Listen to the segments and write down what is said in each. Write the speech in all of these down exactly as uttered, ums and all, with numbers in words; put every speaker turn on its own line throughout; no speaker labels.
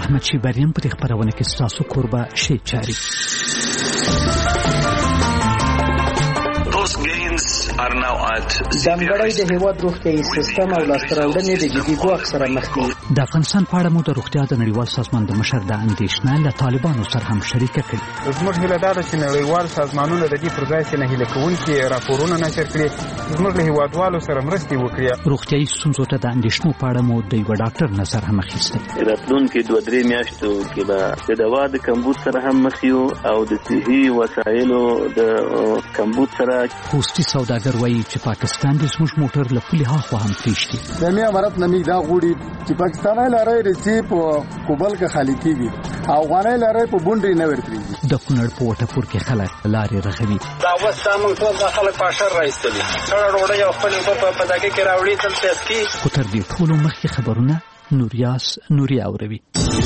احمد شیبریان په خبرونه کې ستاسو کوربه شي چاري.
ځانګړی د هیواد روغتیايي سیستم او لاسته د جدي ګواښ سره مخ دي.
د افغانستان په اړه مو د روغتیا د نړیوال سازمان د مشر د اندېښنه له طالبانو سره هم شریکه کړي.
زموږ هیله دا ده چې نړیوال سازمانونه د دې پر ځای چې نه هیله کوونکي راپورونه نشر کړي، زموږ له هیوادوالو سره مرستې وکړي.
روغتیايي ستونزو ته د اندېښنو په اړه مو د یو ډاکټر نظر هم اخیستی.
راتلونکي دوه درې میاشتو کې به د دوا د کمبود سره هم مخ یو او د صحي وسایلو د کمبود سره.
پوسټي سوداګر وایي چې پاکستان د زموږ موټر له پولې هاخوا هم تېښتي.
د مې امارت نمی دا غوړي چې پاکستاني لارې رسي په کوبل کې خالي کیږي، افغاني لارې په بونډري نه ورتري.
د کونړ په وټپور کې خلک لارې رغوي.
دا وسه موږ ټول د خلک په شر راځي. سره روړې او خپل په پداګه کې راوړي تل تسکی.
خو تر دې ټولو مخکې خبرونه نوریاس نوري اوروي.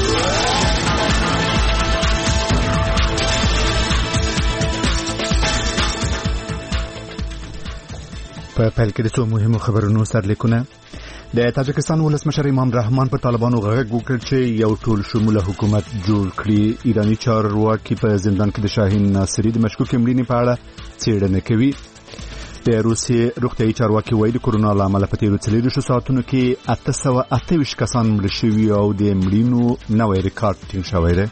په پیل کې د څو مهمو خبرونو سرلیکونه. د تاجکستان ولسمشر امام رحمان پر طالبانو غږ وکړ چې یو ټول شموله حکومت جوړ کړي. ایرانی چارواکي په زندان کې د شاهین ناصری د مشکوک مړینې په اړه څېړنه کوي. د روسیې روغتیايي چارواکي وایي د کورونا له امله په تېرو څلېرویشتو ساعتونو کې اته سوه اته ویشت کسان مړه شوي او د مړینو نوی ریکارډ ټینګ شوی دی.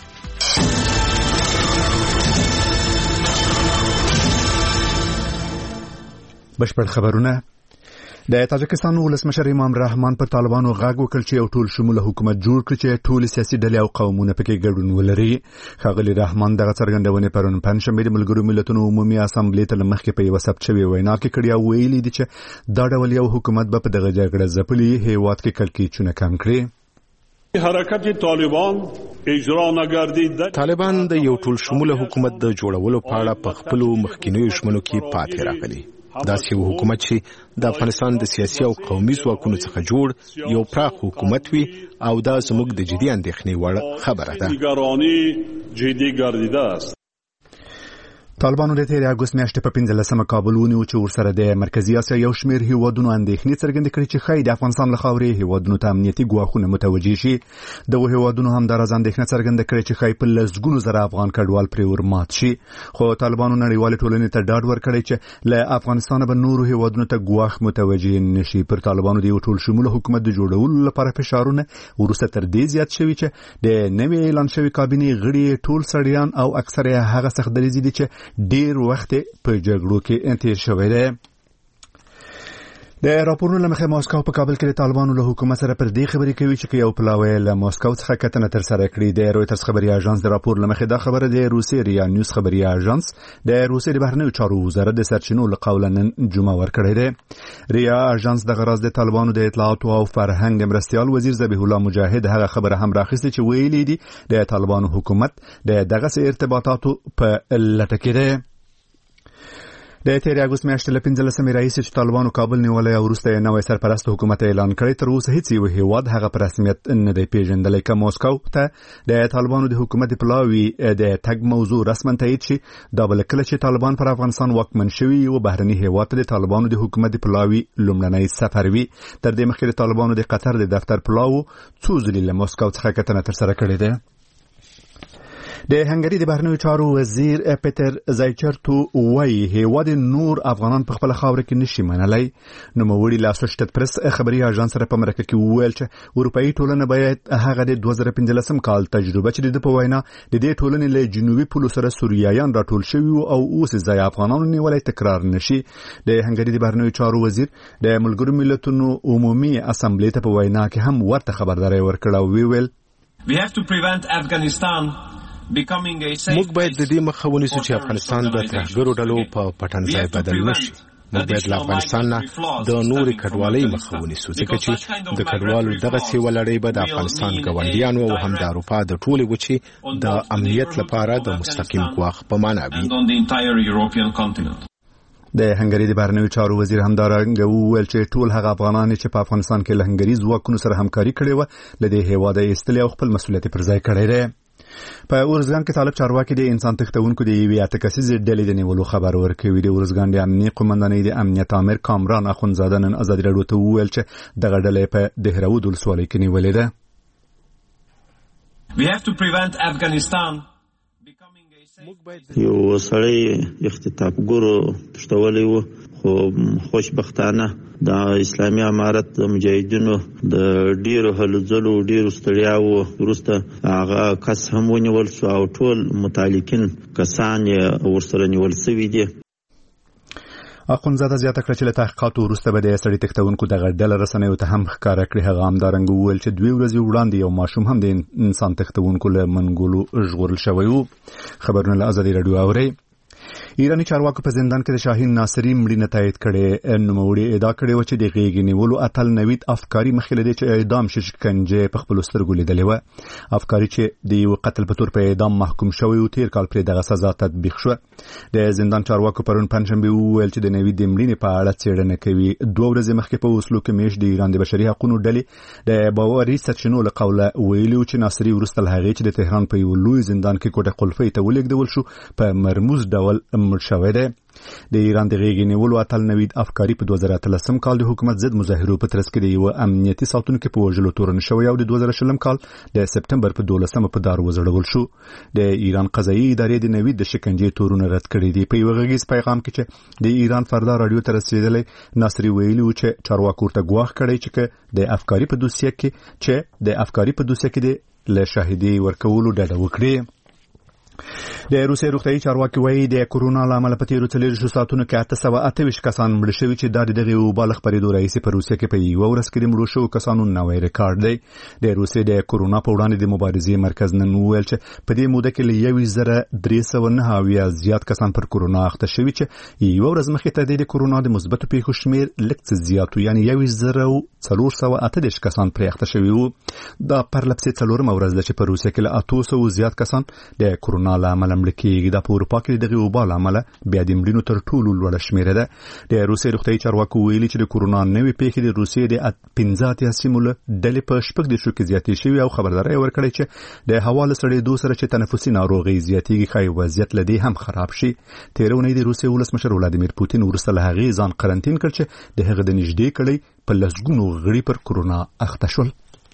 بشپړ خبرونه. د تاجکستان ولسمشر امام رحمان پر طالبانو غږ وکړ چې یو ټول شموله حکومت جوړ کړي چې ټول سیاسي ډلې او قومونه پکې ګډون ولري. ښاغلي رحمان دغه څرګندونه پرون پنځشنبه د ملګرو ملتونو عمومي اسامبلې ته مخکې په یو ثبت شوی وینا کې کړی او ویلي دي چې دا ډول یو حکومت به په دغه جګړه ځپلي هیواد کې کړکېچونه کم کړي.
حرکت طالبان اجرا نگردید.
طالبان د یو ټول شموله حکومت د جوړولو په اړه په خپل مخکینیو شمنو کې پاتې راغلي. دا یو حکومت چې د افغانستان د سیاسي او قومي ځواکونو څخه جوړ یو پراخ حکومت وي او دا زموږ د جدي اندېښنې وړ خبره ده.
نگرانی جدي ګرځیده است.
طالبانو د تیر اگست میاشتې په پنځلسمه کابل ونیو چې ورسره د مرکزي اسیا یو شمېر هیوادونو اندېښنې څرګندې کړې چې ښایي د افغانستان له خاورې هیوادونو ته امنیتي ګواښونه متوجه شي. دغه هیوادونو همداراز اندېښنه څرګنده کړې چې ښایي په لسګونو زره افغان کډوال پرې ورمات شي. خو طالبانو نړیوالې ټولنې ته ډاډ ورکړی چې له افغانستانه به نورو هیوادونو ته ګواښ متوجه نشي. پر طالبانو د یو ټول شموله حکومت د جوړولو لپاره فشارونه وروسته تر دې زیات شوي چې د نوې اعلان شوي کابینې غړي ټول سړیان او اکثره هغه سخت دریځي دي چې ډېر وخت په جګړو کې انتهاء شوی دی. د راپورونو له مخې ماسکو په کابل کې د طالبانو له حکومت سره پر دې خبرې کوي چې یو پلاوی له ماسکو څخه کتنه تر سره کړې. د رویټرز خبري اژانس د راپور له مخې دا خبره د روسیې ریا نیوز خبري اژانس د روسیې د بهرنیو چارو وزارت د سرچینو له قوله نن جمعه ورکړې ده. ریا اژانس د غراز د طالبانو د اطلاعاتو او فرهنګ مرستيال وزیر ذبیح الله مجاهد هغه خبره هم راخسته چې ویلي دي د طالبانو حکومت د دغه ارتباطاتو په لټه کې ده. د تیر اگست میاشتې له پنځلسمې راهیسې چې طالبانو کابل نیولی او وروسته یې نوی سرپرست حکومت اعلان کړی، تر اوسه هیڅ یو هیواد هغه په رسمیت نه دی پیژندلی. که ماسکو ته د طالبانو د حکومت پلاوي د تګ موضوع رسما تایید شي، دا به کله چې طالبان پر افغانستان واکمن شوي یو بهرني هیواد ته د طالبانو د حکومت پلاوي لومړنی سفر وي. تر دې مخکې د طالبانو د قطر د دفتر پلاو څو ځلې له ماسکو څخه کتنه تر سره کړې ده. د هنګري د بهرنیو چارو وزیر پیټر زایچرتو وایي هیواد نور افغانان په خپل خاور کې نشي منلای. نوموړي له اسوسییټډ پریس خبري اژانس سره په مرکه کې وویل چې اروپאי ټولنه باید هغه د دوه زره پنځلسم کال تجربه چې د په وینا د دې ټولنې له جنوبي پولو سره سوریایان راټول شوي او اوس ځای افغانانو نیولای تکرار نشي. د هنګري د بهرنیو چارو وزیر د ملګرو ملتونو عمومي اسامبلې ته په وینا کې هم ورته خبرداري ورکړه او ویل
We have to prevent Afghanistan
موږ باید د دې مخه ونیسو چې افغانستان د ترهګرو ډلو په پټنځای بدل نشي. موږ باید له افغانستان نه د نورې کډوالۍ مخه ونیسو، ځکه چې د کډوالو دغه سیوه لړۍ به د افغانستان ګاونډیانو او هم د اروپا د ټولې وچې د امنیت لپاره د مستقیم ګواښ په معنا وي.
د هنګري د بهرنیو چارو وزیر همدارنګه وویل چې ټول هغه افغانان چې په افغانستان کې له هنګري ځواکونو سره همکاري کړې وه له دې هېواده ایستلي او خپل مسؤلیت پر ځای کړی دی. په اورزګان کې طالب چارواکي د انسان تښتونکو د یوې اته کسیزې ډلې د نیولو خبر ورکوي. د اورزګان د امنیه قومندانۍ د امنیت آمر کامران اخونزاده نن ازادي راډیو ته وویل چې دغه ډله په دهراود ولسوالۍ کې نیولې ده.
We have to prevent Afghanistan
یو سړی اختطاف ګورو پښتولی و خو خوشبختانه د اسلامي امارت د مجاهدینو د ډیرو هلو ځلو ډیرو ستړیاو وروسته هغه کس هم ونیول شو او ټول متعلقین کسان یې ورسره نیول شوي دي.
اخوندزاده زیاته کړه چې له تحقیقاتو وروسته به د سړي تښتونکو دغه ډله رسنیو ته هم ښکاره کړې. هغه همدارنګه وویل چې دوې ورځې وړاندې یو ماشوم هم د انسان تښتونکو له منګولو ژغورل شوی و. خبرونه له ازادي راډیو اورئ. ایرانی چارواکو په زندان کې د شاهین ناصري مړینه تایید کړې. نوموړي ادعا کړې وه چې د غېږې نیولو اتل نوید افکاري مخکې له دې چې اعدام شي شکنجې په خپلو سترګو لیدلې وه. افکاري چې د یو قتل په تور په اعدام محکوم شوی و تېر کال پرې دغه سزا تطبیق شوه. د زندان چارواکو پرون پنجشنبې وویل چې د نوید د مړینې په اړه څېړنه کوي. دوه ورځې مخکې په اوسلو کې میاشت د ایران د بشري حقونو ډلې د باوري سرچینو له قوله ویلي و چې ناصري وروسته له هغې چې د تهران په یو لوی زندان کې کوټه قلفۍ ته ولېږدول شو په مرموز ډول مړ شوی دی. د ایران د غېږې نیولو اتل نوید افکاري په دوه زره اتلسم کال د حکومت ضد مظاهرو په ترڅ کې د یوه امنیتي ساتونکي په وژلو تورن شوی او د دوه زره شلم کال د سپتمبر په دولسمه په دار وځړول شو. د ایران قضایي ادارې د نوید د شکنجې تورونه رد کړي دي. په یوه غږیز پیغام کې چې د ایران فردا راډیو ته رسېدلی ناصري ویلي و چې چارواکو ورته ګواښ کړی چې د افکاري په دوسیه کې چې د افکاري په دوسیه کې د له شاهدي ورکولو ډډه وکړي. د روسیې روغتیايي چارواکي وایي د کورونا له امله په تېرو څلېرویشتو ساعتونو کې اته سوه اته ویشت کسان مړه شوي چې دا د دغې وبا له خپرېدو راهیسې په روسیه کې په یوه ورځ کې د مړو شوو کسانو نوی ریکارډ دی. د روسیې د کورونا په وړاندې د مبارزې مرکز نن وویل چې په دې موده کې له یو زره درې سوه نهه اویا زیات کسان پر کورونا اخته شوي چې یوه ورځ مخکې ته د کورونا د مثبتو پیښو شمېر لږ څه زیات و یعنې یو زره څلور سوه اته دېرش کسان پرې اخته شوي وو. دا پرله پسې څلورمه ورځ ده چې په روسیه کې له اتو سوو زیات کسان د کورونا له امله مړه کېږي. دا په اروپا کې د دغې وبا له امله بیا د مړینو تر ټولو لوړه شمېره ده. د روسیې روغتیايي چارواکو ویلي چې د کورونا نوې پیښې د روسیې د پنځه اتیا سیمو له ډلې په شپږ دېرشو کې زیاتې شوي او خبرداری ورکړی چې د هوا له سړېدو سره چې تنفسي ناروغۍ زیاتېږي ښایي وضعیت له دې هم خراب شي. تېره اونۍ د روسیې ولسمشر ولادیمیر پوتین وروسته له هغې ځان قرنطین کړ چې د هغه د نږدې کړۍ په لسګونو غړي پر کورونا اخته شول.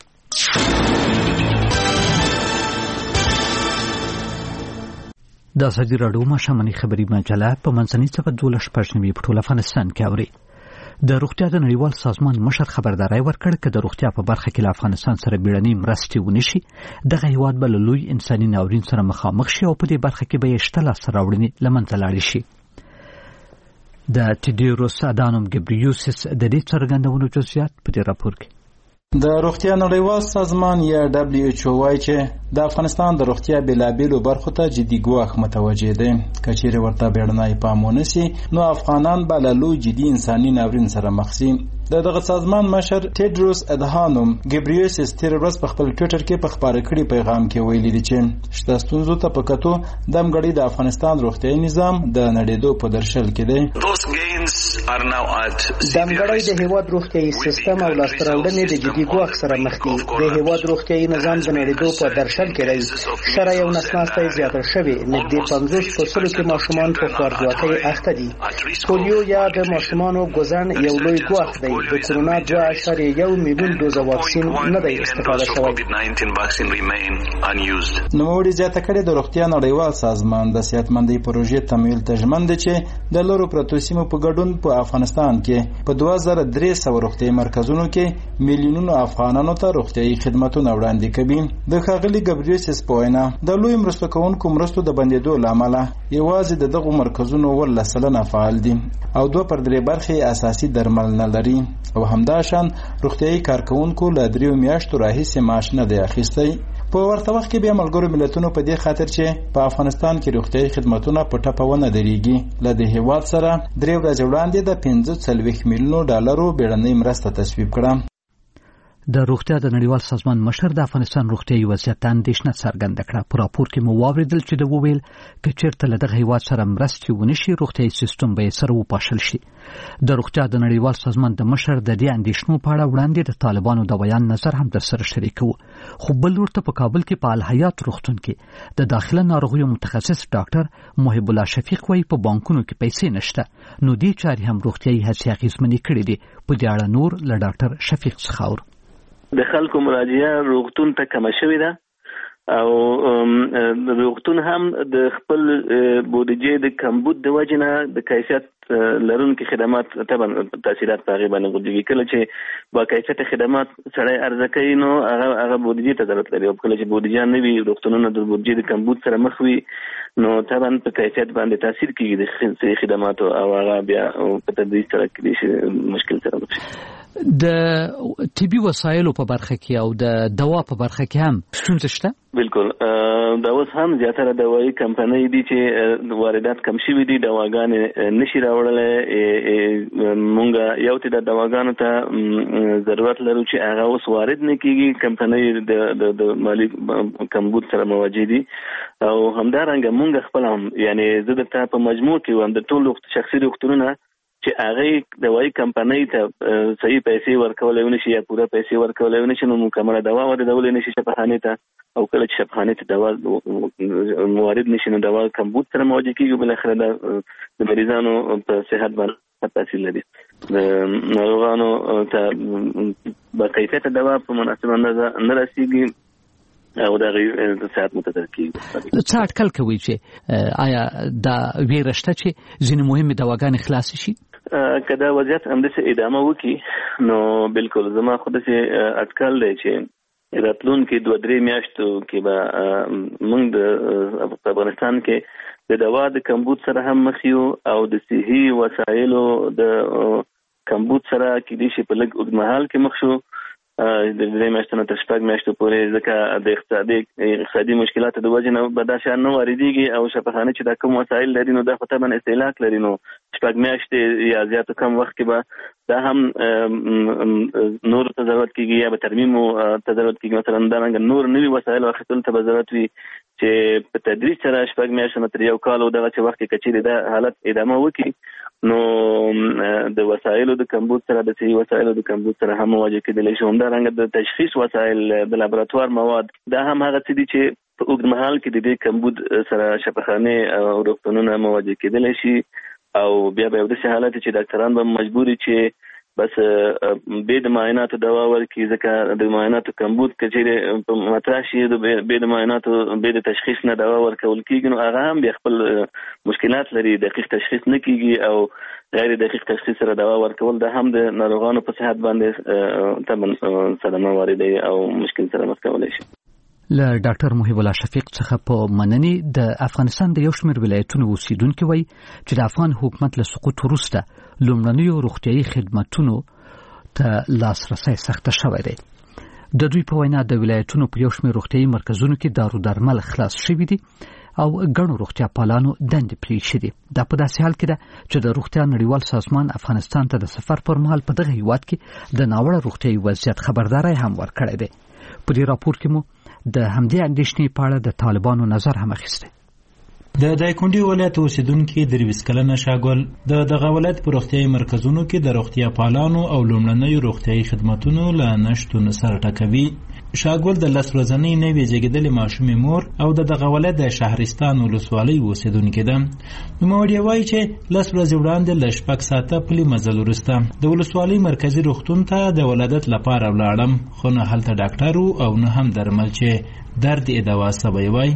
د ازادي راډیو ماښامنۍ خبري مجله په منځنۍ صفحه دولس شپږ نوي په ټول افغانستان کې اوري. د روغتیا د نړیوال سازمان مشر خبرداری ورکړ چې د روغتیا په برخه کې له افغانستان سره بیړنۍ مرستې ونشي دغه هیواد به له لوی انساني ناورین سره مخامخ شي او په دې برخه کې به یې شته لاسته راوړنې له منځه لاړې شي. د ټیډیروس ادانوم ګبریوسس د دې څرګندونو جزئیات په دې راپور کې.
د روغتیا نړیوال سازمان یا دبلیو ایچ او وايي چې د افغانستان د روغتیا بېلابېلو برخو ته جدي ګواښ متوجه دی. که چیرې ورته بیړنی پام ونه سي نو افغانان به له لوی جدي انساني ناورین سره مخ سي. د دغه سازمان مشر ټیډروس ادهانوم ګبریوسس تېره ورځ په خپل ټویټر کې په خپاره کړي پیغام کې ویلي دي چې شته ستونزو ته په کتو دمګړی د افغانستان روغتیايي نظام د نړېدو په درشل کې دی.
دمګړی د هیواد روغتیايي سیستم او لاسته راوړنې د جدي ګواښ سره مخ دي. د هیواد روغتیايي نظام د نړېدو په درشل کې دی. شرعي او نسناستۍ زیاته شوې. نږدې پنځوس په سلو کې ماشومان په خوارځواکۍ اخته دي. پولیو یا د ماشومانو ګوزن یو لوی ګواښ دی. د کورونا دوه اعشاریه یو میلیون دوزه واکسین نه دی استفاده شوی.
نوموړي زیاته کړې د روغتیا نړیوال سازمان د صحتمندۍ پروژې تمویل ته ژمن دی چې د لرو پرتو سیمو په ګډون په افغانستان کې په دوه زره درې سوه روغتیايي مرکزونو کې میلیونونو افغانانو ته روغتیايي خدمتونه وړاندې کوي. د ښاغلي ګبریوسس په وینا د لوی مرسته کوونکو مرستو د بندېدو له امله یوازې د دغو مرکزونو اوولس سلنه فعال دي او دوه پر درې برخې اساسي درمل نه لري او همداشان روغتیايي کارکوونکو له دریو میاشتو راهیسې معاش نه دی اخیستی. په ورته وخت کې بیا ملګرو ملتونو په دې خاطر چې په افغانستان کې روغتیايي خدمتونه په ټپه ونه درېږي له دې هیواد سره درې ورځې وړاندې د پنځه څلوېښت میلیونو ډالرو بیړنۍ مرسته تصویب کړه.
د روغتیا د نړیوال سازمان مشر د افغانستان روغتیايي وضعیت ته اندېښنه څرګنده کړه. په راپور کې مو واورېدل چې د وویل که چېرته له دغه هیواد سره مرستې ونشي روغتیايي سیستم به یې سره وپاشل شي. د روغتیا د نړیوال سازمان د مشر د دې اندېښنو په اړه وړاندې د طالبانو د بیان نظر هم درسره شریکوو. خو بل ورته په کابل کې په الحیات روغتون کې د داخله ناروغیو متخصص ډاکټر محب الله شفیق وایي په بانکونو کې پیسې نشته نو دې چارې هم روغتیايي هڅې اغېزمنې کړې دي. په دې اړه نور له ډاکټر شفیق څخه اورو.
د خلکو مراجعه روغتون ته کمه شوې ده او روغتون هم د خپل بودیجې د کمبود د وجنه د کیفیت لرونکي خدمات طبعا تاثیرات په غیبه نه غوډي کله چې با کیفیت خدمات سره ارزکې نو هغه هغه بودیجې ته ضرورت لري او کله چې بودیجه نه وي روغتونونه د بودیجې د کمبود سره مخ وي نو طبعا په کیفیت باندې تاثیر کوي د خدماتو او هغه بیا په تدریج سره کې مشکل سره مخ
د طبي وسایلو په برخه کې او د دوا په برخه کې هم ستونزه شته.
بالکل دا اوس هم زیاتره دوايي کمپنۍ دي چې واردات کم شوي دي، دواګانې نشي راوړلای. مونږ یو ته د دواګانو ته ضرورت لرو چې هغه اوس وارد نه کیږي، کمپنۍ د مالی کمبود سره مواجه دي او همدارنګه مونږ خپل هم یعنی زه د تا په مجموع کې وم د ټول شخصي روغتونونه چې هغه دوايي کمپنۍ ته صحیح پیسې ورکولای ونشي یا پوره پیسې ورکولای ونشي نو مکمله دوا ورکولای نشي شفاخانه ته او کله چې شفاخانه ته دوا موارد نشي نو دوا کمبود سره مواجه کیږي، بل اخر د مریضانو په صحت باندې تاثیر لري. د ناروغانو ته با کیفیت دوا په مناسبه نه رسیږي او دا غي صحت متضرر کیږي.
څه اټکل کوي چې آیا دا ویرشته چې ځینې مهمه دواګانې خلاص شي؟
کدا وضعیت همدسه ادامه وکي نو بالکل زما خود سه اټکل دی چې راتلون کې دوه درې میاشتو کې به موږ د افغانستان کې د دوا د کمبود سره هم مخ یو او د صحي وسایلو د کمبود سره کې د شي په لګ اوږدمهال کې مخ شو د درې میاشتو نه تر شپږ میاشتو پورې ځکه د اقتصادي اقتصادي مشکلاتو د وجې نه به دا شان نه واردېږي او شفاخانه چې دا کوم وسایل لري نو دا خو طبعا استهلاک لري نو شپږ میاشتې یا زیاتو کم وخت کې به دا هم نور ته ضرورت کېږي یا به ترمیم ته ضرورت کېږي. مثلا دا رنګه نور نوي وسایل واخیستلو ته به ضرورت وي چې په تدریج سره شپږ میاشتې نه تر یو کال او دغه چې وخت کې کچېرې دا حالت ادامه وکړي نو د وسایلو د کمبود سره د صحي وسایلو د کمبود سره هم مواجه کېدلی شي. همدارنګه د تشخیص وسایل د لابراتوار مواد دا هم هغه څه دي چې په اوږد مهال کې د دې کمبود سره شفاخانې او روغتونونه مواجه کېدلی شي او بیا به یو داسې حالت چې ډاکټران به مجبوري چې بس به د معایناتو دوا ورکړي ځکه د معایناتو کمبود کچېرې په مطرح شي به د معایناتو به د تشخیص نه دوا ورکول کېږي نو هغه هم بیا خپل مشکلات لري، دقیق تشخیص نه کېږي او غیر دقیق تشخیص سره دوا ورکول دا هم د ناروغانو په صحت باندې طبعا صدمه واردوي او مشکل سره مخ کولی شي.
له ډاکټر محب الله شفیق څخه په مننې د افغانستان د یو شمېر ولایتونو اوسیدونکو وایي چې د افغان حکومت له سقوط وروسته لومړنیو روغتیايي خدماتونو ته لاسرسی سخته شوی دی. د دوی په وینا د ولایتونو په یو شمېر روغتیايي مرکزونو کې دارو درمل خلاص شوي دي او ګڼو روغتیا پالانو دندې پرېښې دي. دا په داسې حال کې ده چې د روغتیا نړیوال سازمان افغانستان ته د سفر پر مهال په دغه هیواد کې د ناوړه روغتیايي وضعیت خبرداری هم ورکړی دی. په دې راپور کې مو د همدې اندېښنې په اړه د طالبانو نظر هم اخیستی.
د دایکنډي ولایت اوسیدونکي درویس کلنه شاګل د دغه ولایت په روغتیايي مرکزونو کې د روغتیا پالانو او لومړنیو روغتیايي خدماتونو له نشتون سره ټکوي. شاګل د لس ورځنۍ نوې زیږېدلې ماشومې مور او د دغه ولایت د شهرستان ولسوالۍ اوسیدونکې ده. نوموړې وایي چې لس ورځې وړاندې له شپږ ساعته پلي مزل وروسته د ولسوالۍ مرکزي روغتون ته د ولادت لپاره ولاړم خو نه هلته ډاکټر او نه هم درمل چې درد یې دوا سوی وای.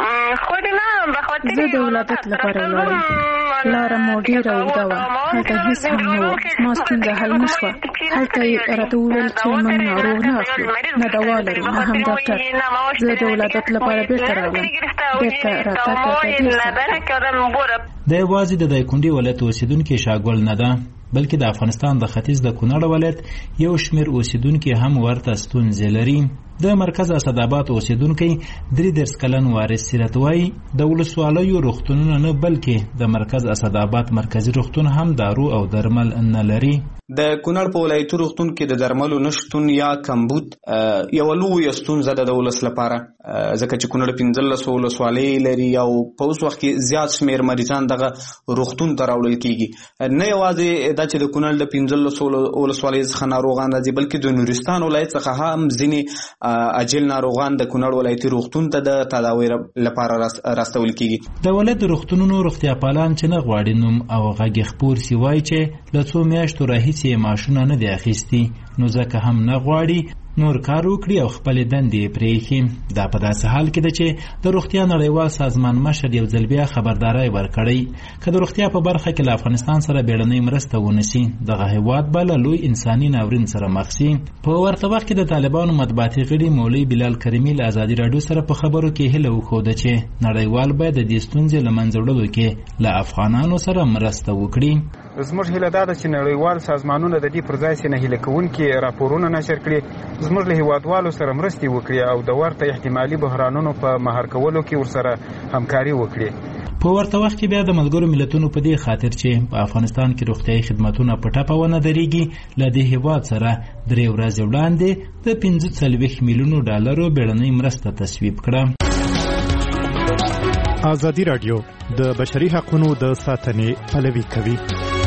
زه د ولادت لپاره ولاړم. لاره مو ډېره اوږده وه. هلته هېڅ هم نه وه. زما ستونزه حل نه شوه. هلته یې راته وویل چې موږ ناروغ نه اخلو، نه دوا لرو، نه هم ډاکټر. زه د ولادت لپاره بېرته راغلم. بېرته راتګ راته ډېر سخت.
دا یوازې د دایکنډي ولایت اوسیدونکي شاګل نه ده بلکې د افغانستان د ختیځ د کونړ ولایت یو شمېر اوسیدونکي هم ورته ستونزې لري. د مرکز اسداباد اوسیدونکي درې دېرش کلن وارث سیرت وایي د ولسوالیو روغتونونه نه بلکې د مرکز اسداباد مرکزي روغتون هم دارو او درمل نه لري.
د کونړ په ولایتي روغتون کې د درملو نشتون یا کمبود یو لویه ستونزه ده د ولس لپاره ځکه چې کونړ پنځلس ولسوالۍ لري او په اوس وخت کې زیات شمېر مریضان دغه روغتون ته راوړل کېږي. نه یوازې دا چې د کونړ د پنځلس ولسوالۍ څخه ناروغان راځي بلکې د نورستان ولایت څخه هم ځینې اجل ناروغان د کونړ ولایتي روغتون ته د تداوی لپاره راستول کېږي.
د ولایت روغتونونو روغتیا پالان چې نه غواړي نوم او غږ خپور سي وایي چې له څو میاشتو راهیسې یې معاشونه نه دي اخیستي نو ځکه هم نه غواړي
نور کار وکړي او خپل دندې پرېږي. دا په داسې حال کې ده چې د روغتیا نړیوال سازمان مشر یو ځل بیا خبرداری ورکړی که د روغتیا په برخه کې له افغانستان سره بیړنۍ مرسته ونشي دغه هیواد به له لوی انساني ناورین سره مخ شي. په ورته وخت کې د طالبانو مطبوعاتي غړي مولوي بلال کریمي له ازادي راډیو سره په خبرو کې هیله وښوده چې نړیوال باید د دې ستونزې له منځه وړلو کې له افغانانو سره مرسته وکړي.
زموږ هیله دا ده چې نړیوال سازمانونه د دې پر ځای چې نهیله کوونکي راپورونه نشر کړي زموږ له هیوادوالو سره مرستې وکړي او د ورته احتمالي بحرانونو په مهار کولو کې ورسره همکاري وکړي.
په ورته وخت کې بیا د ملګرو ملتونو په دې خاطر چې په افغانستان کې روغتیايي خدماتونه په ټپه ونه درېږي له دې هیواد سره درې ورځې وړاندې د پنځه څلوېښت میلیونو ډالرو بیړنۍ مرسته تصویب کړه.
ازادي راډیو د بشري حقوقو د ساتنې پلوي کوي.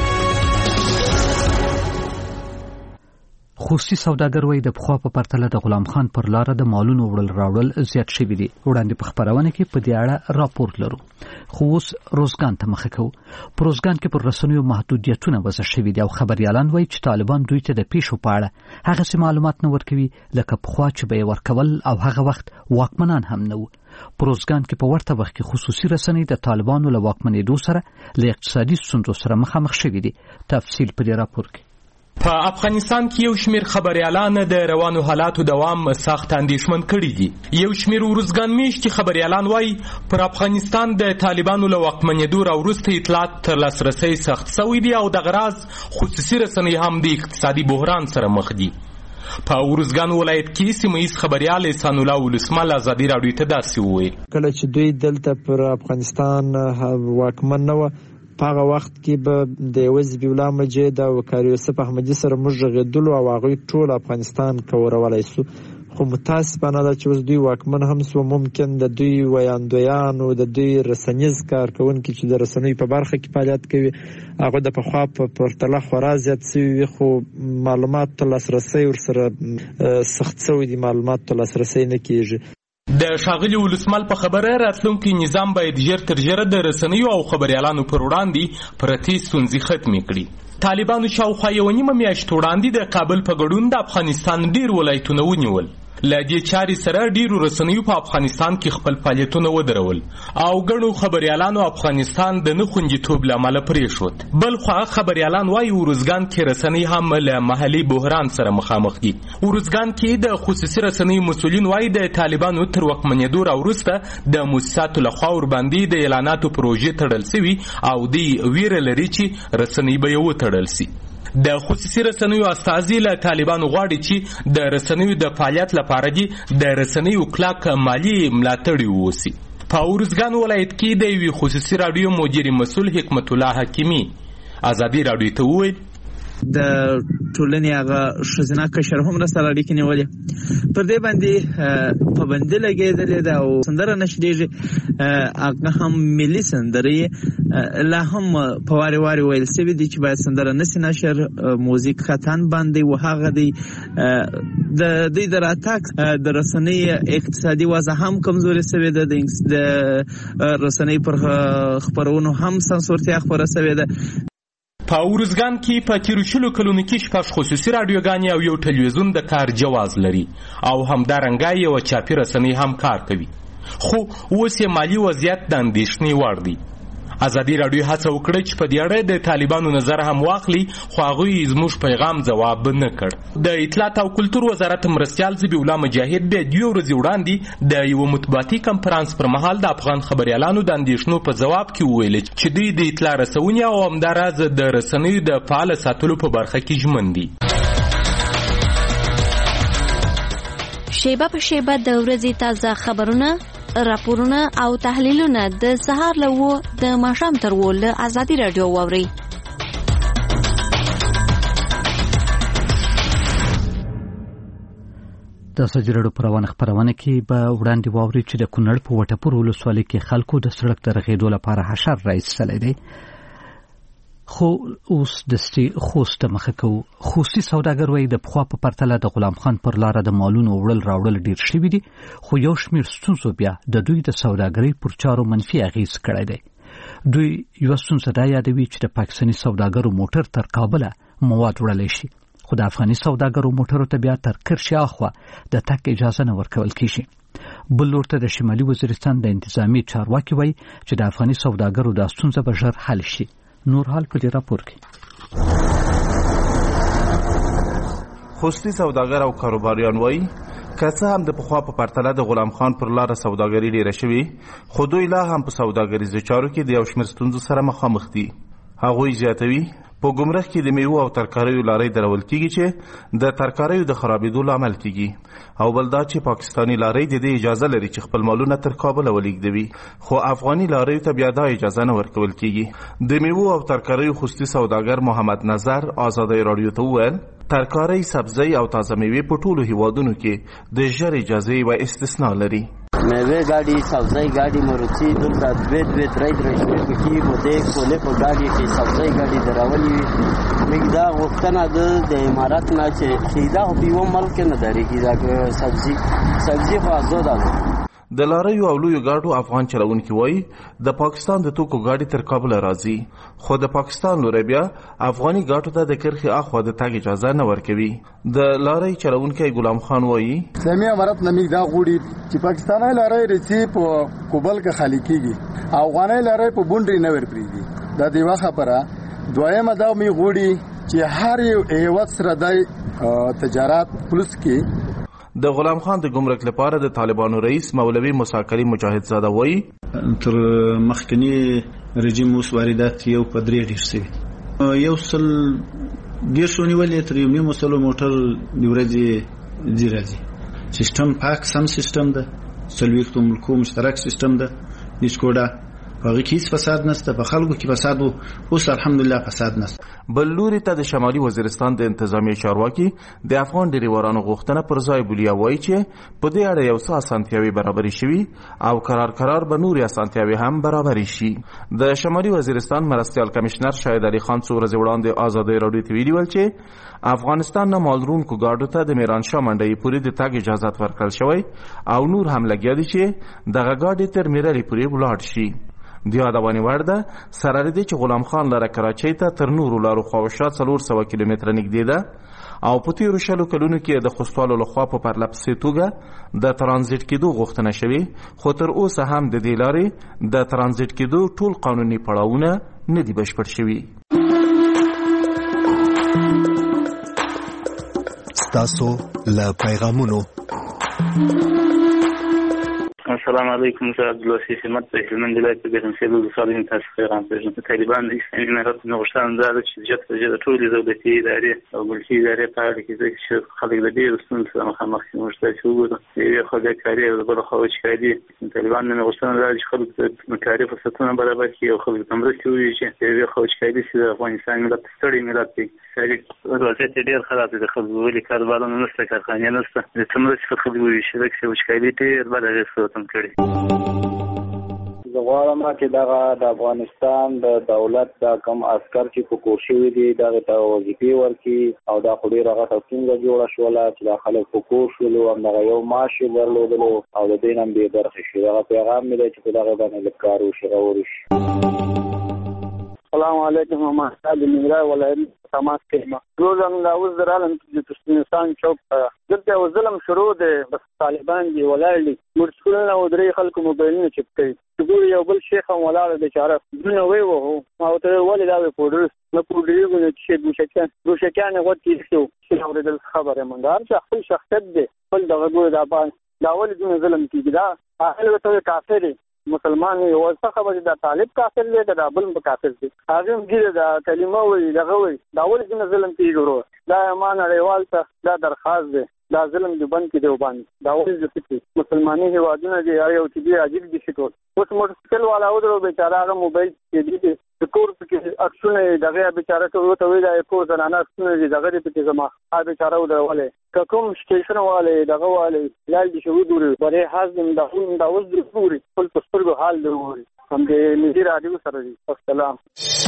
خوستي سوداګر وایي د پخوا په پرتله د غلام خان پر لاره د مالونو وړل راوړل زیات شوي دي. وړاندې په خپرونه کې په دې اړه راپور لرو. خو اوس روزګان ته مخه کوو. په روزګان کې پر رسنیو محدودیتونه وضع شوي دي او خبریالان وایي چې طالبان دوی ته د پیښو په اړه هغسې معلومات نه ورکوي لکه پخوا چې به یې ورکول او هغه وخت واکمنان هم نه وو. په روزګان کې په ورته وخت کې خصوصي رسنۍ د طالبانو له واکمنېدو سره له اقتصادي ستونزو سره مخامخ شوي دي. تفصیل په دې راپور کې.
په افغانستان کې یو شمیر خبريالان د روانو حالاتو دوام سخت اندېښمن کړي دي. یو شمیر ورزګان میشتي خبريالان وایي پر افغانستان د طالبانو له واکمنېدو راوروسته اطلاعات تر لاسرسي سخت شوي دي او د غراز خصوصي رسنۍ هم د اقتصادي بحران سره مخ دي. په ورزګان ولایت کې سیمه‌ییز خبريال احسان الله ولسمل ازادي راډیو ته داسې وویل.
کله چې دوی دلته پر افغانستان واکمن نه و په هغه وخت کې به د یوه حزب الله مجید او کاري یوسف احمدي سره موږ غږېدلو او هغوی ټول افغانستان کورولی سو. خو متاسفانه ده چې اوس دوی واکمن هم سو ممکن د دوی ویاندویانو د دوی رسنیز کارکوونکي چې د رسنیو په برخه کې فعالیت کوي هغوی د پخوا په پرتله خورا زیات سوي وي خو معلوماتو ته لاسرسی ورسره سخت سوی دي معلوماتو ته لاسرسی نه کیږي.
د ښاغلي ولسمل په خبره راتلونکي نظام باید ژر تر ژره د رسنیو او خبریالانو پر وړاندې پرتې ستونزې ختمې کړي. طالبانو شاوخوا یوه نیمه میاشت وړاندې د کابل په ګډون د افغانستان ډیر ولایتونه ونیول. له دې چارې سره ډیرو رسنیو په افغانستان کې خپل فعالیتونه ودرول او ګڼو خبریالانو افغانستان د نه خوندیتوب له امله پرېښود. بل خوا خبریالان وایي ورزګان کې رسنۍ هم له محلي بحران سره مخامخ دي. ورزګان کې د خصوصي رسنۍ مسؤلین وایي د طالبانو تر واکمنېدو راوروسته د مؤسساتو لخوا ورباندې د اعلاناتو پروژې تړل سوي او دوی ویره لري چې رسنۍ به یې وتړل سي. د خصوصي رسنیو استازي له طالبانو غواړي چې د رسنیو د فعالیت لپاره دي د رسنیو کلک مالی ملاتړ ووسی. په ورزګان ولایت کې د یوې خصوصي راډیو مدیر مسؤل حکمت الله حکیمي ازادي راډیو ته وویل
د ټولنې هغه ښځینه کشر هم راسره اړیکې نیولې پر دې باندې پابندي لګېدلې ده او سندره نشریږي هغه هم ملي سندرې لا هم په وارې وارې ویل سوي دي چې باید سندره نسي نشر موزیک خطن باندې و هغه دی د دوی د راتګ د رسنۍ اقتصادي وضع هم کمزوري سوې ده د رسنۍ پر خپرونو هم سانسورتیا خپره سوې ده.
په ورزګان کې په تیرو شلو کلونو کې شپږ خصوصي راډیوګانې او یو ټلویزیون د کار جواز لري او همدارنګه یوه چاپي رسنۍ هم کار کوي خو اوس یې مالي وضعیت د اندېښنې وړ دی. ازادي راډیو هڅه وکړه چې په دې اړه د طالبانو نظر هم واخلي خو هغوی زموږ پیغام ځواب نه کړ. د اطلاعات او کلتور وزارت مرستیال ذبیح الله مجاهد بیا دوه ورځې وړاندې د یوه مطبوعاتي کنفرانس پر مهال د افغان خبریالانو د اندېښنو په ځواب کې وویل چې دوی د اطلاع رسونې او همداراز د رسنیو د فعال ساتلو په برخه کې ژمن دي.
شیبه په شیبه د ورځې تازه خبرونه راپورونه او تحلیلونه د سهار له وو د ماښام تر وو له ازادي راډیو واوري.
د ازادي راډیو په روانه خپرونه کې به وړاندې واوري چې د کونړ په وټپور ولسوالۍ کې خلکو د سړک د رغېدو لپاره حشر راایستلی دی. خو اوس دستي خوست مخه کوو. خوستي سوداګر وایي د پخوا په پرتله د غلام خان پر لاره د مالونو وړل راوړل ډیر شوي دي خو یو شمیر ستونزو بیا د دوی د سوداګرۍ پر چارو منفي اغیز کړی دی. دوی یوه ستونزه دا یادوي چې د پاکستاني سوداګرو موټر تر کابله مواد وړلی شي خو د افغاني سوداګرو موټرو ته بیا تر کرشي اخوا د تک اجازه نه ورکول کیږي. بل لور ته د شمالي وزیرستان د انتظامی چارواکي وایي چې د افغاني سوداګرو د ستونزه به ژر حل شي. نور حال په دې راپور کې.
خوستي سوداګر او کاروباریان وایي که څه هم د پخوا په پرتله د غلام خان پر لاره سوداګري ډیره شوې، خو دوی لا هم په سوداګریزو چارو کې د یو شمېر ستونزو سره مخامخ دي. هغوی زیاتوي په ګمرک کې د میوو او ترکاریو لارۍ درول کیږي چې د ترکاریو د خرابېدو لامل کیږي، او بل دا چې پاکستاني لارۍ د دې اجازه لري چې خپل مالونه تر کابل ولېږدوي، خو افغاني لارۍ ته بیا دا اجازه نه ورکول کیږي. د میوو او ترکاریو خوستي سوداګر محمد نظر آزادۍ راډیو ته وویل ترکاری، سبزی او تازه میوې په ټولو هیوادونو کې د ژر اجازې و استثنا لري.
میوه ګاډي، سبزی ګاډي، مروچي دلته دوه دوه درې درې شپې پکې مو د کولې په ګاډي کې سبزی ګاډي دراولي موږ دا غوښتنه د امارات نه چې سیدا په یو ملک نه درېږي دا سبزی سبزی خو آزاد ده.
د لاریو او لویو ګاډو افغان چلونکي وایي د پاکستان د توکو ګاډي تر کابل راځي، خو د پاکستان لوري بیا افغاني ګاډو ته د کرخي اخوا د تګ اجازه نه ورکوي. د لارۍ چلونکي غلام خان وایي
اسلامي امارت نه موږ دا غوړي چې پاکستاني لارۍ رسي په کوبل کې خالی کیږي، افغاني لارۍ په بونډري نه ورپریږي. دا دیوه خبره. دویمه دا موږ غوړي چې هر یو هیواد سره د تجارت پلس کې
د غلام خان د ګمرک لپاره د طالبانو رئیس مولوي موسی کریم مجاهد زاده وایي
تر مخکنی رژیم اوس واردات یو په درې ډیر شوي، یو سل ډیر شو نیولې تر یو نیم سلو موټر د ورځې ځي راځي. سیستم پاک سم سیستم ده، څلوېښتو ملکو مشترک سیستم ده، د سکوډا هغه کې هیڅ فساد نشته، په خلکو کې فساد وو، اوس الحمدلله فساد نشته.
بل لوري ته د شمالي وزیرستان د انتظامی چارواکي د افغان ډریورانو غوښتنه پر ځای بولیا وایي چې په دې اړه یو څه اسانتیاوي برابرې شوي او قرار قرار به نورې اسانتیاوي هم برابرې شي. د شمالي وزیرستان مرستیال کمشنر شاهد علي خان څو ورځې وړاندې آزادۍ راډیو ته ویلي ول چې افغانستان نه مالدارونکو ګاډو ته د میرانشاه منډۍ پورې د تګ اجازه ورکړل شوی او نور هم لګیا دي چې دغه ګاډي تر میرالي پورې ولاړ شي. د یادونې وړ ده سره لري چې غلام خان لاره کراچۍ ته تر نورو لارو خواوشا څلور سوه کیلومتره نږدې ده او په تیرو شلو کلونو کې د خوستوالو لخوا په پرله پسې توګه د ترانزیت کېدو غوښتنه شوې، خو تر اوسه هم د دې لارې د ترانزیت کېدو ټول قانوني پړاوونه نه دي بشپړ شوي.
ستاسو له پیغامونو
السلام علیکم. زه عبدالوسیف احمد په هلمند ولایت کې د سیلو د سالین تاسو پیغام پېژنم. طالبان د اسلامي امارت نه غوښتنه ده چې جت په جده ټولې دولتي ادارې او ملکي ادارې په اړه کې چې خلک د ډېرو ستونزو سره مخامخ دي. موږ تاسو وګورو یوې خوا د کاري او بله خوا وچکالي. طالبان نه غوښتنه ده چې خلک د کاري فرصتونه برابر کړي او خلک ته مرستې وویشي. یوې خوا وچکالي چې د افغانستان ملت ستړی ملت دی، وضعیت یې ډېر خراب دی، د خلکو ولې کاروبارونه نشته، کارخانې نشته، د څه مرستې په خلکو وویشي. ځکه وچکالي ډېر بد اغېز په وطن کړی.
زه غواړم چې دغه د افغانستان د دولت د کم عسکر چې په کور شوي دي دغه ته وظیفې ورکړي او دا خو ډېره غټه ستونزه جوړه شوله چې دا خلک په کور شولو، همدغه یو معاش یې درلودلو او د دې نه هم بې برخې شي. دغه پیغام مې دی چې په دغه باندې لږ کار وشي، غور وشي.
السلام علیکم. ما د ننګرهار ولایت تماس کوي. روز هم دا اوس درالم چې ترکمنستان چوک دلته یو ظلم شروع دی، بس طالبان دي ولاړ دي، مرسکولونه او درې خلکو موبایلونه چپ کوي. ګوري یو بل شیخ هم ولاړ بیچاره دونه ویوهو ما ورته ویل ولې دا پوډر نه پوډرېږو نه چې ګوشکیان ګوشکیان یې غوټ کېږي چې اورېدل خبره من دا هر چا خپل شخصیت دی، خپل دغه ګوري دا دا ولې دونه ظلم کېږي. دا هغه ورته کافر دی، مسلمان یو څه خبره دا طالب کافر دی دا بل په کافر دی، هغه هم ګیره دا کلمه وایي دغه وایي دا ولې دونه ظلم کېږي. دا ما نړیوال ته دا درخواست دی، دا ظلم دی بند کړي وباندې دا ولې د فکر مسلمانۍ هیوادونه دي یو چې دی عجیب دي شي. ټول اوس موټرسایکل والا ودرو بیچاره هغه موبایل کې دي د کور پکې عکسونه دغه بیچاره ته ورته وایي دا کور زنانه عکسونه دي دغه دې پکې زما هغه بیچاره ودرولې که کوم سټیشن والے دغه والے لال دي شو ودوري پرې حاضر دا هم دا اوس دروري خپل پسترګو حال دروري هم دې نذیر راډیو سره دي. السلام.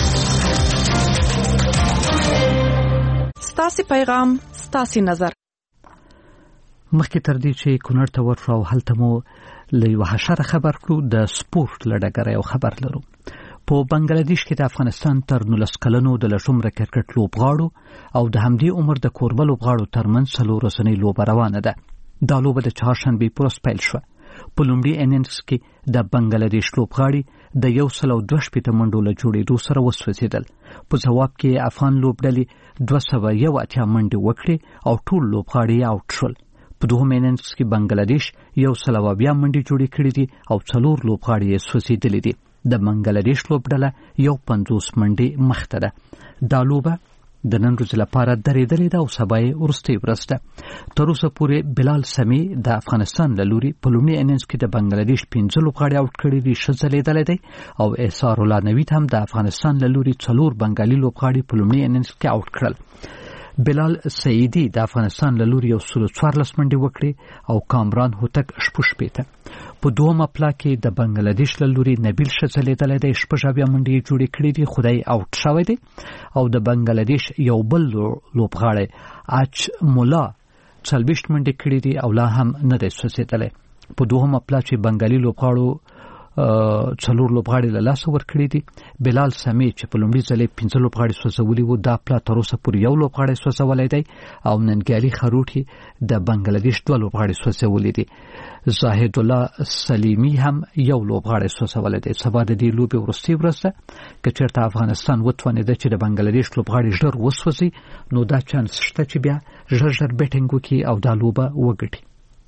ستاسو پیغام ستاسو نظر.
مخکې تر دې چې کونړ ته ورشو هلته مو له یوه حشره خبر کړو د سپورت له ډګره یو خبر لرو. په بنگلاديش کې د افغانستان تر نولس کلنو د لږ کرکټ لوبغاړو او د همدې عمر د کوربه لوبغاړو ترمنځ څلور ورځنۍ لوبه روانه ده. دا لوبه د چهارشنبې په ورځ پیل شوه. په لومړي انینګز کې د بنگلاديش لوبغاړي د یو سل او دوه شپېته منډو له جوړېدو سره وسوځېدل. په جواب کې افغان لوبډلې دوه سوه یو اتیا منډې وکړې او ټول لوبغاړي آوټ شول. په دوهم انینګز کې بنگلاديش یو سل او اویا منډې جوړې کړې دي او څلور لوبغاړي یې سوځېدلي دي. د بنگلاديش لوبډله یو پنځوس منډې مخته ده. دا لوبه د نن ورځې لپاره درېدلې ده او سبا یې وروستۍ ورځ ده. تر اوسه پورې بلال سمي د افغانستان له لوري په لومړي انینګز کې د بنگلاديش پنځه لوبغاړي آوټ کړي دي، ښه ځلېدلی دی، او احسار الله نوید هم د افغانستان له لوري څلور بنګالي لوبغاړي په لومړي انینګز کې آوټ کړل. بلال سعیدي د افغانستان له لوري یو سل څوارلس منډې وکړې او کامران هوتک شپږ شپېته. په دوهمه پلا کې د بنگلاديش له لوري نبیل ښه ځلېدلی دی، شپږ اویا منډې یې جوړې کړې دي، خو دی آوټ شوی دی. او د بنگلاديش یو بل لوبغاړی اچ مولا څلوېښت منډې کړې دي او لا هم نه دی سوځېدلی. په دوهمه پلا چې بنګالي لوبغاړو څلور لوبغاړي له لاسه ورکړي دي. بلال سمي چې په لومړي ځل یې پنځه لوبغاړي سوځولي وو، دا پلا تر اوسه پورې یو لوبغاړی سوځولی دی او ننګیالي خروټي د بنگلاديش دوه لوبغاړي سوځولي دي. زاهد الله سلیمي هم یو لوبغاړی سوځولی دی. سبا د دې لوبې وروستۍ ورځ ده. که چېرته افغانستان وتوانېده چې د بنگلاديش لوبغاړي ژر وسوځي، نو دا چانس شته چې بیا ژر ژر بیټینګ وکړي او دا لوبه وګټي.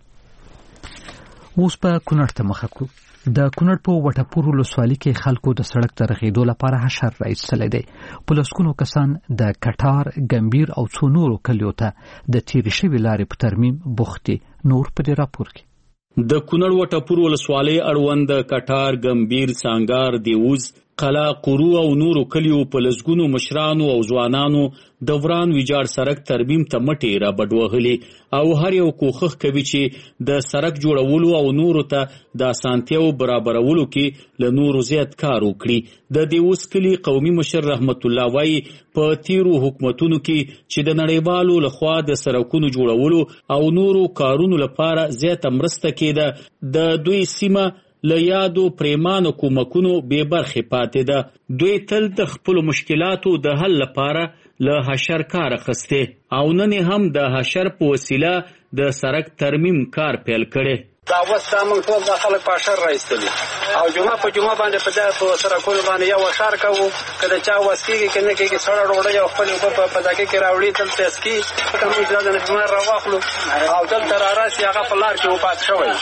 اوس په کونړ ته مخه کړو. د کونړ په وټپور ولسوالۍ کې خلکو د سړک د رغېدو لپاره حشر راایستلی دی. په لسګونو کسان د کټار، ګمبیر او څو نورو کلیو ته د تېرې شوې لارې په ترمیم بوخت دي. نور په دې راپور کې
د کونړ وټپور ولسوالۍ اړوند کټار، ګمبیر، سانګار، دیوز، قلا، قرو او نورو کلیو په لسګونو مشرانو او ځوانانو د وران ویجاړ سړک ترمیم ته مټې را بډ وهلې او هر یو کوښښ کوي چې د سړک جوړولو او نورو ته د اسانتیاو برابرولو کې له نورو زیات کار وکړي. د دیوز کلي قومي مشر رحمت الله وایي په تیرو حکومتونو کې چې د نړیوالو لخوا د سړکونو جوړولو او نورو کارونو لپاره زیاته مرسته کېده، د دوی سیمه له یادو پریمانو کومکونو بې برخې پاتې ده. دوی تل د خپلو مشکلاتو د حل لپاره له حشر کار اخیستی او نن هم د حشر په وسیله د سړک ترمیم کار پیل کړی.
دا اوس دا موږ ټول دا خلک په حشر راایستلي او جمعه په جمعه باندې په دې په سړکونو باندې یو حشر کوو، که د چا وس کېږي که نه کېږي سړه ډوډۍ او خپلې اوبه په دقیق کې راوړي، دلته یې څکي. که موږ دا د بیمار راواخلو او دلته راراسي، هغه په لار کې وفات شوی.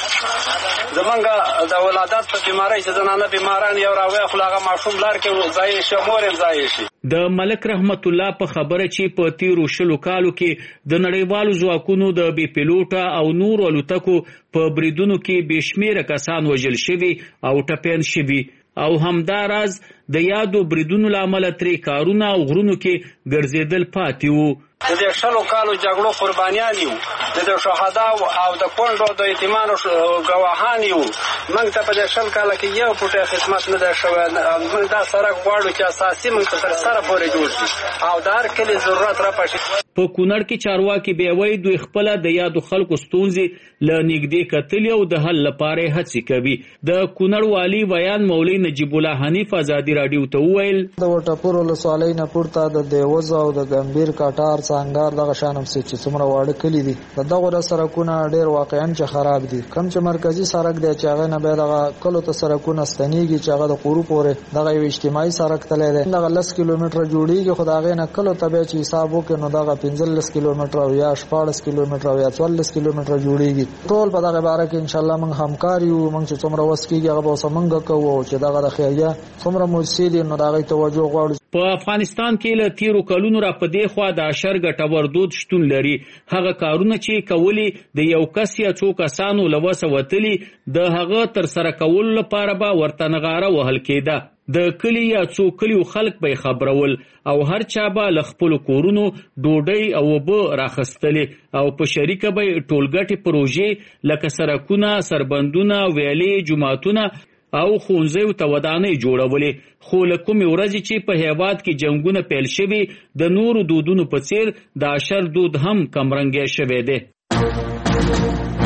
زمونږ د ولادت په بیمارۍ چې زنانه بیماران یو راواخلو، هغه ماشوم لار کې ځای شي، مور یې ځای شي.
د ملک رحمت الله په خبره چې په تیرو شلو کالو کې د نړیوالو ځواکونو د بې پیلوټه او نورو الوتکو په بریدونو کې بې شمېره کسان وژل شوي او ټپیان شوي او همداراز د یادو بریدونو له امله ترې کارونه او غرونو کې ګرځېدل پاتې وو.
د دې شلو کالو جګړو قربانیان یو، د دې شهدا او د کونډو د یتیمانو ګواهان یو. موږ ته په دې شل کاله کې یو فوټه خدمت نه ده شوی. موږ دا سړک غواړو چې اساسي موږ ته تر سره پورې جوړ شي او د هر کلي ضرورت را پاشي.
په کونړ کې چارواکي بیا وایي دوی خپله د یادو خلکو ستونزې له نږدې کتلي او د حل لپاره هڅې کوي. د کونړ والي ویان مولوي نجیب الله حنیف ازادي راډیو ته وویل
د وټپور ولسوالۍ نه پورته د دیوز او د ګمبیر، کټار، سانګار دغه شانم چې څومره واړه کلي دي، د دغه سړکونه ډېر واقعا چې خراب دي. کوم چې مرکزي سړک دی چې هغه نه به دغه کلو ته سړکونه ستنېږي چې هغه د قرو پورې دغه یو اجتماعي سړک تللی دی، دغه لس کیلومتره جوړېږي، خو د هغې نه کلو ته بیا چې حساب وکړي نو دغه پنځلس کیلومتره او یا شپاړس کیلومتره او یا څوارلس کیلومتره جوړېږي. ټول په دغه باره کې انشاءالله موږ همکار یو. موږ چې څومره وس کېږي هغه به اوسه موږ کوو او چې دغه د خیریه څومره موسسې دي نو د هغې توجه غواړو.
په افغانستان کې له تیرو کلونو را په دې خوا د حشر ګټور دود شتون لري. هغه کارونه چې کولی د یو کس یا څو کسانو له وسه وتلي، د هغه تر سره کولو لپاره به ورته نغاره وهل کېده. د کلي یا څو کلیو خلک به خبرول او هر چا به له خپلو کورونو ډوډۍ او اوبه راخیستلې او په شریکه به ټولګټې پروژې لکه سړکونه، سربندونه، ویالې، جوماتونه او ښوونځیو ته ودانۍ جوړولې. خو له کومې ورځې چې په هیواد کې جنګونه پیل شوي، د نورو دودونو په څیر د حشر دود هم کمرنګی شوی دی.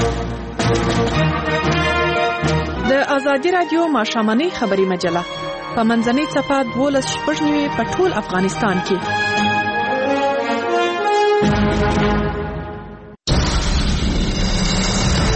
د ازادي راډیو ماښامنۍ خبري مجله په منځنۍ څپه دولس شپږ نوي په ټول افغانستان کې.